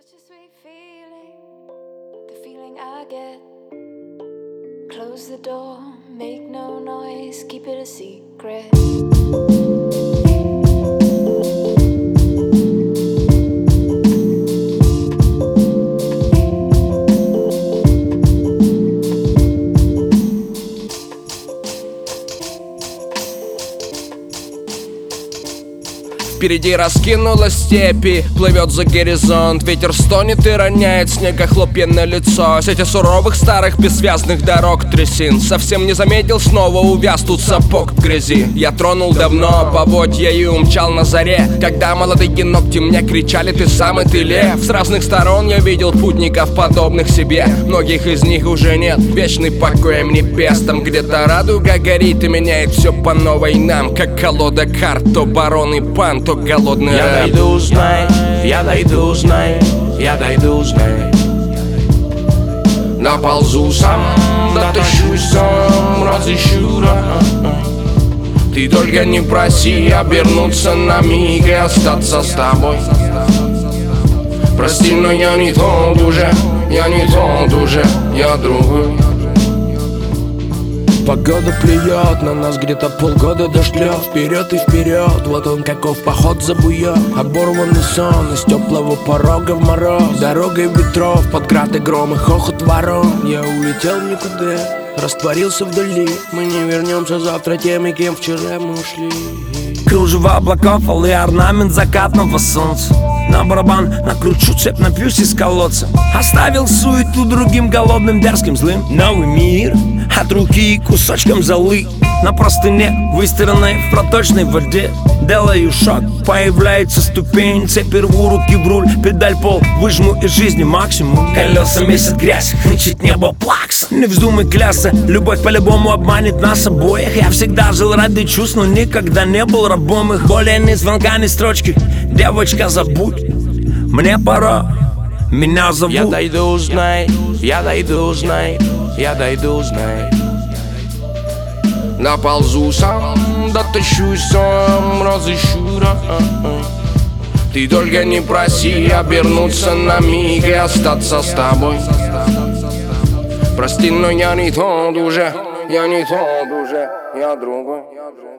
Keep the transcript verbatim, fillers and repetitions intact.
Such a sweet feeling, the feeling I get. Close the door, make no noise, keep it a secret. Впереди раскинулась степи, плывет за горизонт. Ветер стонет и роняет снега хлопья на лицо. Сети суровых старых бессвязных дорог трясин. Совсем не заметил, снова увяз тут сапог в грязи. Я тронул давно поводья и умчал на заре, когда молодые ногти мне кричали: ты самый, ты лев. С разных сторон я видел путников, подобных себе. Многих из них уже нет, вечный покой им небес. Там где-то радуга горит и меняет все по новой нам, как колода карт, то барон и пан, то голодный Я рэп. дойду, знай, я дойду, знай, я дойду, знай. Наползу сам, дотащусь сам, разыщу рай. Ты только не проси обернуться на миг и остаться с тобой. Прости, но я не тот уже, я не тот уже, я другой. Погода плюет, на нас где-то полгода дошлет. Вперед и вперед, вот он каков поход забует. Оборванный сон из теплого порога в мороз. Дорогой ветров, под град и гром и хохот ворон. Я улетел в никуда, растворился вдали. Мы не вернемся завтра теми, кем вчера мы ушли. Кружево облаков, алый орнамент закатного солнца. На барабан накручу цепь, напьюсь из колодца. Оставил суету другим голодным, дерзким, злым. Новый мир от руки и кусочком золы. На простыне, выстиранной в проточной воде. Делаю шаг, появляется ступень. Цепь рву, руки в руль, педаль пол, выжму из жизни максимум. Колеса месяц грязь, хнычет небо плакса. Не вздумай клясться, любовь по-любому обманет нас обоих. Я всегда жил ради чувств, но никогда не был рабом их. Более ни звонка, ни строчки, девочка, забудь. Мне пора, меня зовут. Я дойду, знай, я дойду, знай, я дойду, знай. Наползу сам, дотащусь сам, разыщу рай. Ты только не проси обернуться на миг и остаться с тобой. Прости, но я не тот уже, я не тот уже, я другой.